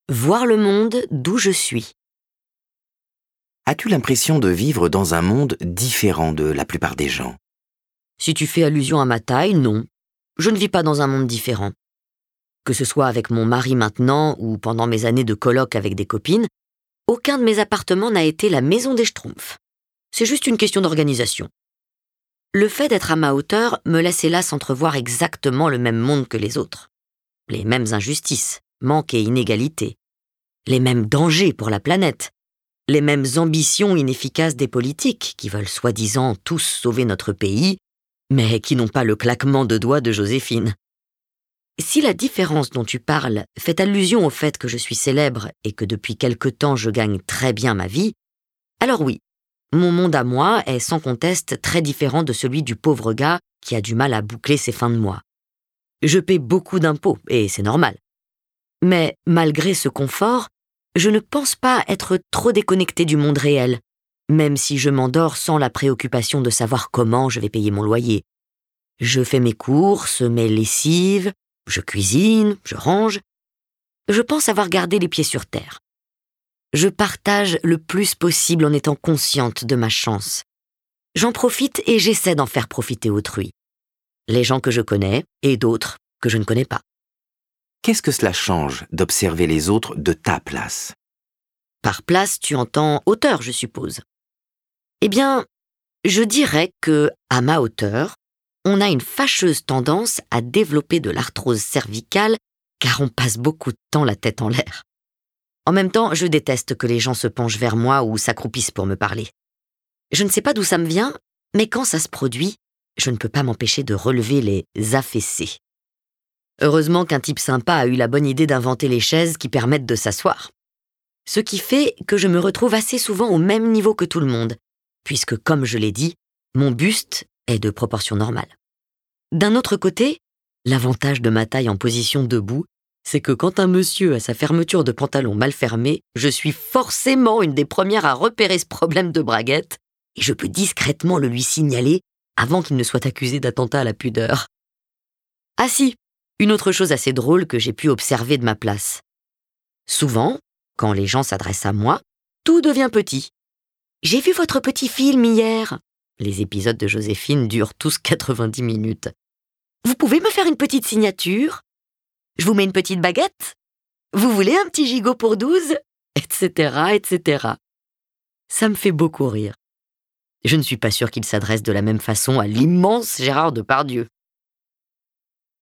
Voir le monde d'où je suis. As-tu l'impression de vivre dans un monde différent de la plupart des gens? Si tu fais allusion à ma taille, non. Je ne vis pas dans un monde différent. Que ce soit avec mon mari maintenant ou pendant mes années de coloc avec des copines, aucun de mes appartements n'a été la maison des Schtroumpfs. C'est juste une question d'organisation. Le fait d'être à ma hauteur me laisse hélas entrevoir exactement le même monde que les autres. Les mêmes injustices, manques et inégalités. Les mêmes dangers pour la planète. Les mêmes ambitions inefficaces des politiques qui veulent soi-disant tous sauver notre pays, mais qui n'ont pas le claquement de doigts de Joséphine. Si la différence dont tu parles fait allusion au fait que je suis célèbre et que depuis quelque temps je gagne très bien ma vie, alors oui, mon monde à moi est sans conteste très différent de celui du pauvre gars qui a du mal à boucler ses fins de mois. Je paie beaucoup d'impôts, et c'est normal. Mais malgré ce confort, je ne pense pas être trop déconnectée du monde réel, même si je m'endors sans la préoccupation de savoir comment je vais payer mon loyer. Je fais mes courses, mes lessives, je cuisine, je range. Je pense avoir gardé les pieds sur terre. Je partage le plus possible en étant consciente de ma chance. J'en profite et j'essaie d'en faire profiter autrui. Les gens que je connais et d'autres que je ne connais pas. Qu'est-ce que cela change d'observer les autres de ta place? Par place, tu entends hauteur, je suppose. Eh bien, je dirais que, à ma hauteur, on a une fâcheuse tendance à développer de l'arthrose cervicale car on passe beaucoup de temps la tête en l'air. En même temps, je déteste que les gens se penchent vers moi ou s'accroupissent pour me parler. Je ne sais pas d'où ça me vient, mais quand ça se produit, je ne peux pas m'empêcher de relever les affaissés. Heureusement qu'un type sympa a eu la bonne idée d'inventer les chaises qui permettent de s'asseoir. Ce qui fait que je me retrouve assez souvent au même niveau que tout le monde, puisque, comme je l'ai dit, mon buste est de proportion normale. D'un autre côté, l'avantage de ma taille en position debout, c'est que quand un monsieur a sa fermeture de pantalon mal fermée, je suis forcément une des premières à repérer ce problème de braguette, et je peux discrètement le lui signaler avant qu'il ne soit accusé d'attentat à la pudeur. Ah si, une autre chose assez drôle que j'ai pu observer de ma place. Souvent, quand les gens s'adressent à moi, tout devient petit. « J'ai vu votre petit film hier !» Les épisodes de Joséphine durent tous 90 minutes. « Vous pouvez me faire une petite signature ? Je vous mets une petite baguette ? Vous voulez un petit gigot pour 12 ?» etc., etc. Ça me fait beaucoup rire. Je ne suis pas sûre qu'il s'adresse de la même façon à l'immense Gérard Depardieu.